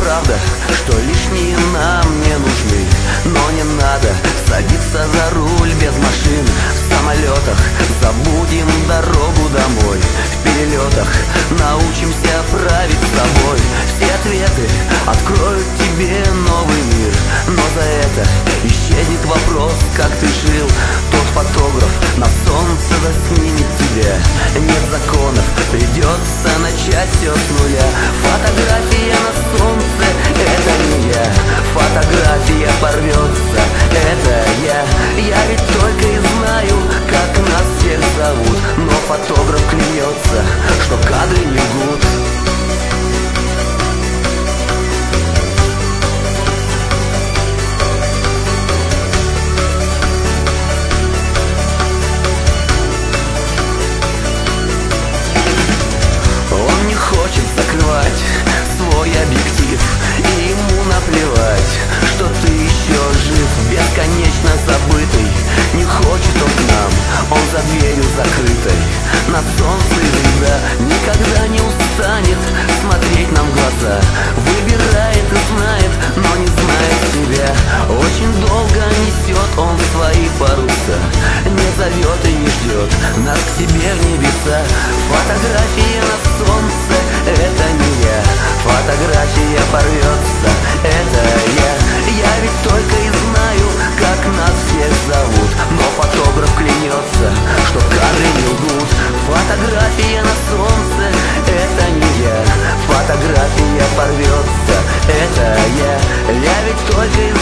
правда, что лишние нам не нужны. Но не надо садиться за руль без машин. В самолетах забудем дорогу домой. В перелетах научимся править с собой. Все ответы откроют тебе новый мир. Но за это исчезнет вопрос, как ты жил. Тот фотограф на солнце заснимет тебя. Нет законов, придется начать все с нуля. Фотография на солнце — это не я. Фотография порвется — это я. Я ведь только и знаю, как нас всех зовут. Но фотограф клянется, что кадры не лгут. Он не хочет закрывать свой объектив, и ему наплевать, что ты еще жив, бесконечно забытый. Не хочет он к нам, он за дверью закрытой. На солнце звезда никогда не устанет смотреть нам в глаза. Выбирает и знает, но не знает себя. Очень долго несет он свои паруса, не зовет и не ждет нас к себе в небеса. Фотография на солнце — это не я. Фотография порвется — это я. Я ведь только и знаю, как нас всех зовут. Но фотограф клянется, что кадры не лгут. Фотография на солнце — это не я. Фотография порвется — это я. Я ведь только и